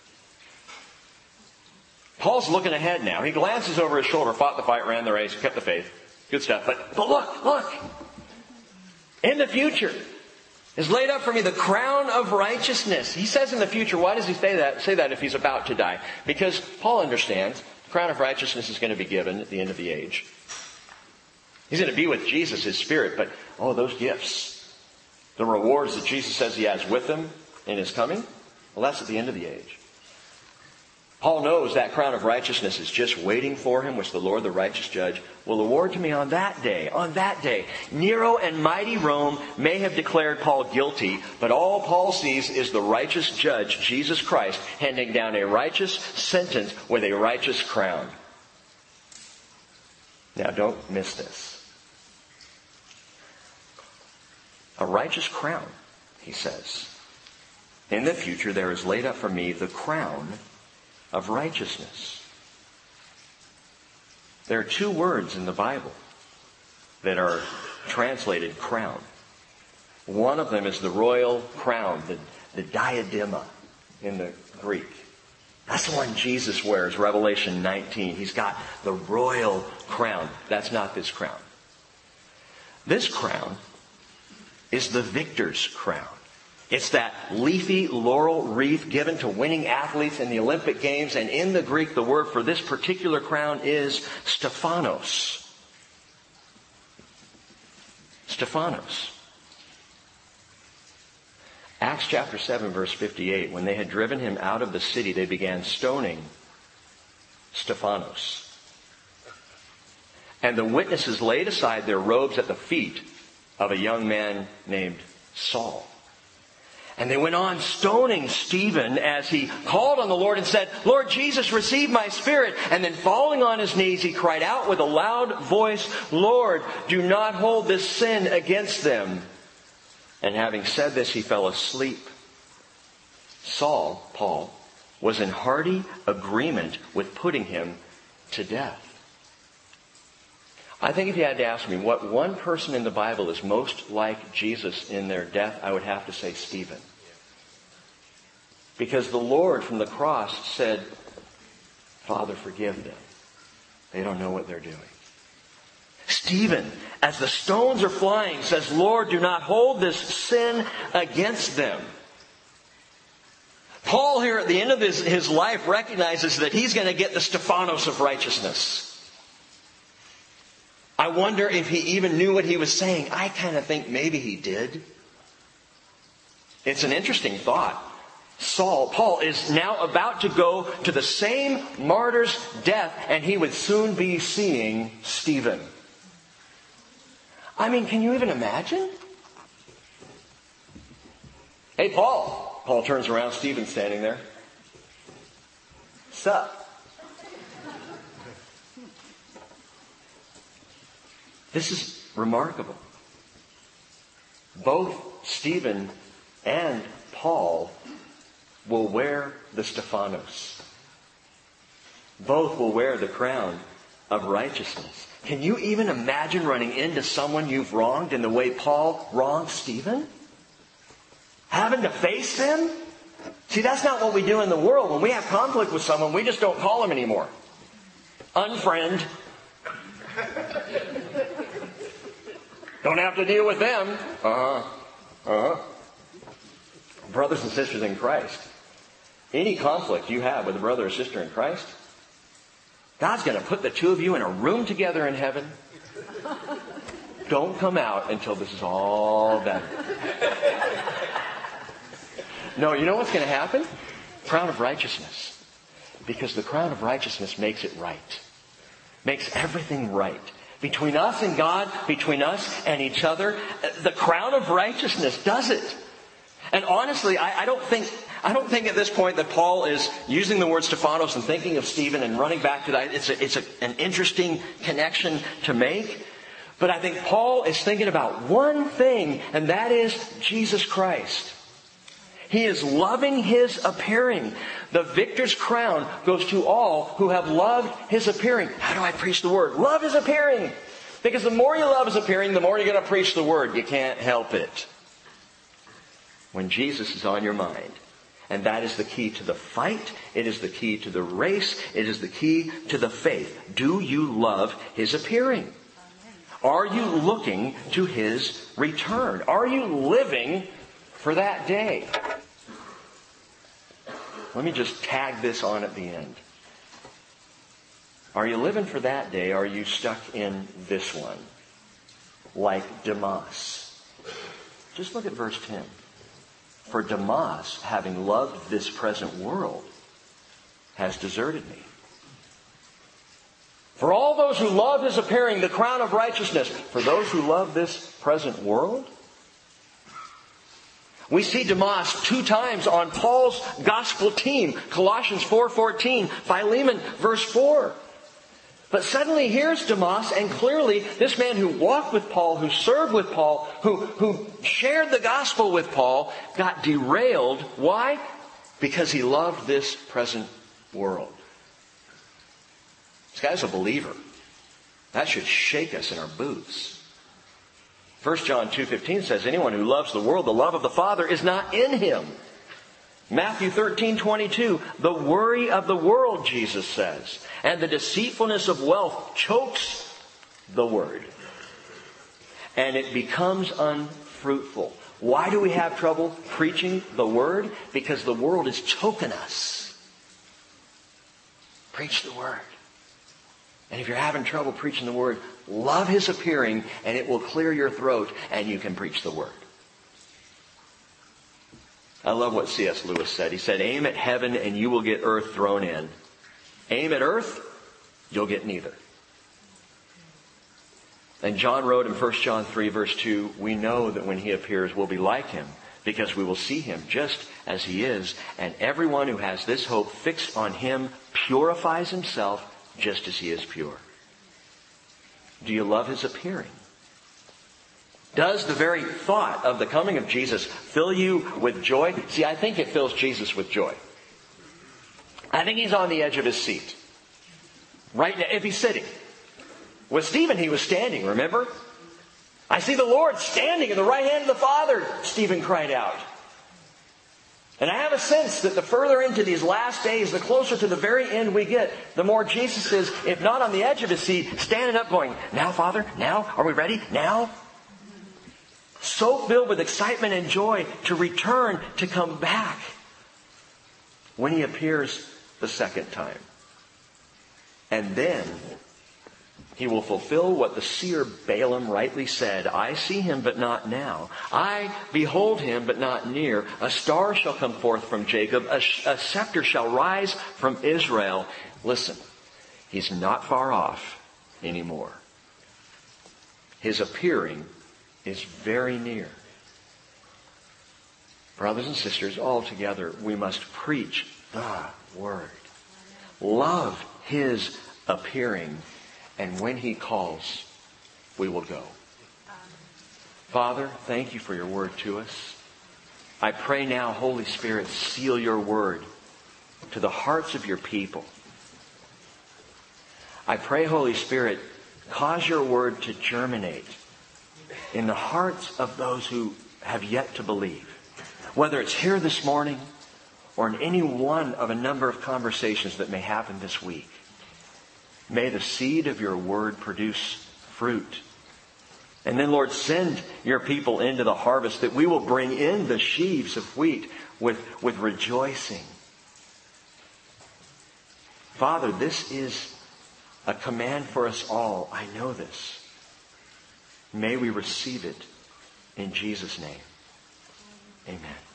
Paul's looking ahead now. He glances over his shoulder, fought the fight, ran the race, kept the faith. Good stuff. But, but look, look. In the future is laid up for me the crown of righteousness. He says in the future. Why does he say that, say that if he's about to die? Because Paul understands the crown of righteousness is going to be given at the end of the age. He's going to be with Jesus, his Spirit. But, oh, those gifts, the rewards that Jesus says he has with him in his coming, well, that's at the end of the age. Paul knows that crown of righteousness is just waiting for him, which the Lord, the righteous judge, will award to me on that day. On that day. Nero and mighty Rome may have declared Paul guilty, but all Paul sees is the righteous judge, Jesus Christ, handing down a righteous sentence with a righteous crown. Now, don't miss this. A righteous crown, he says. In the future, there is laid up for me the crown of righteousness. There are two words in the Bible that are translated crown. One of them is the royal crown, the, the diadema in the Greek. That's the one Jesus wears, Revelation nineteen. He's got the royal crown. That's not this crown. This crown is the victor's crown. It's that leafy laurel wreath given to winning athletes in the Olympic Games. And in the Greek, the word for this particular crown is Stephanos. Stephanos. Acts chapter seven, verse fifty-eight. When they had driven him out of the city, they began stoning Stephanos. And the witnesses laid aside their robes at the feet of a young man named Saul. And they went on stoning Stephen as he called on the Lord and said, Lord Jesus, receive my spirit. And then falling on his knees, he cried out with a loud voice, Lord, do not hold this sin against them. And having said this, he fell asleep. Saul, Paul, was in hearty agreement with putting him to death. I think if you had to ask me what one person in the Bible is most like Jesus in their death, I would have to say Stephen. Because the Lord from the cross said, Father, forgive them. They don't know what they're doing. Stephen, as the stones are flying, says, Lord, do not hold this sin against them. Paul here at the end of his, his life recognizes that he's going to get the Stephanos of righteousness. I wonder if he even knew what he was saying. I kind of think maybe he did. It's an interesting thought. Saul, Paul, is now about to go to the same martyr's death, and he would soon be seeing Stephen. I mean, can you even imagine? Hey, Paul. Paul turns around, Stephen's standing there. Sup? This is remarkable. Both Stephen and Paul will wear the Stephanos. Both will wear the crown of righteousness. Can you even imagine running into someone you've wronged in the way Paul wronged Stephen? Having to face them? See, that's not what we do in the world. When we have conflict with someone, we just don't call them anymore. Unfriend. Don't have to deal with them. Uh-huh. Uh-huh. Brothers and sisters in Christ, any conflict you have with a brother or sister in Christ, God's going to put the two of you in a room together in heaven. Don't come out until this is all done. No, you know what's going to happen? Crown of righteousness. Because the crown of righteousness makes it right. Makes everything right. Between us and God, between us and each other, the crown of righteousness does it. And honestly, I, I don't think I don't think at this point that Paul is using the word Stephanos and thinking of Stephen and running back to that. It's, a, it's a, an interesting connection to make. But I think Paul is thinking about one thing, and that is Jesus Christ. He is loving His appearing. The victor's crown goes to all who have loved His appearing. How do I preach the Word? Love His appearing. Because the more you love His appearing, the more you're going to preach the Word. You can't help it. When Jesus is on your mind. And that is the key to the fight. It is the key to the race. It is the key to the faith. Do you love His appearing? Are you looking to His return? Are you living for that day? Let me just tag this on at the end. Are you living for that day? Or are you stuck in this one? Like Demas. Just look at verse ten. For Demas, having loved this present world, has deserted me. For all those who love His appearing, the crown of righteousness. For those who love this present world. We see Demas two times on Paul's gospel team. Colossians four fourteen, Philemon verse four. But suddenly here's Demas, and clearly this man who walked with Paul, who served with Paul, who, who shared the gospel with Paul, got derailed. Why? Because he loved this present world. This guy's a believer. That should shake us in our boots. First John two fifteen says, anyone who loves the world, the love of the Father is not in him. Matthew thirteen twenty-two, the worry of the world, Jesus says, and the deceitfulness of wealth chokes the word. And it becomes unfruitful. Why do we have trouble preaching the word? Because the world is choking us. Preach the word. And if you're having trouble preaching the word, love His appearing and it will clear your throat and you can preach the word. I love what C S Lewis said. He said, aim at heaven and you will get earth thrown in. Aim at earth, you'll get neither. And John wrote in First John three verse two, we know that when He appears we'll be like Him because we will see Him just as He is. And everyone who has this hope fixed on Him purifies himself just as He is pure. Do you love His appearing? Does the very thought of the coming of Jesus fill you with joy? See, I think it fills Jesus with joy. I think He's on the edge of His seat. Right now, if He's sitting. With Stephen, He was standing, remember? I see the Lord standing at the right hand of the Father, Stephen cried out. And I have a sense that the further into these last days, the closer to the very end we get, the more Jesus is, if not on the edge of His seat, standing up going, now, Father, now, are we ready? Now? So filled with excitement and joy to return, to come back when He appears the second time. And then He will fulfill what the seer Balaam rightly said, I see Him, but not now. I behold Him, but not near. A star shall come forth from Jacob. A, a scepter shall rise from Israel. Listen, He's not far off anymore. His appearing is very near. Brothers and sisters, all together, we must preach the Word. Love His appearing. And when He calls, we will go. Father, thank You for Your Word to us. I pray now, Holy Spirit, seal Your Word to the hearts of Your people. I pray, Holy Spirit, cause Your Word to germinate in the hearts of those who have yet to believe. Whether it's here this morning or in any one of a number of conversations that may happen this week. May the seed of Your Word produce fruit. And then, Lord, send Your people into the harvest that we will bring in the sheaves of wheat with, with rejoicing. Father, this is a command for us all. I know this. May we receive it in Jesus' name. Amen.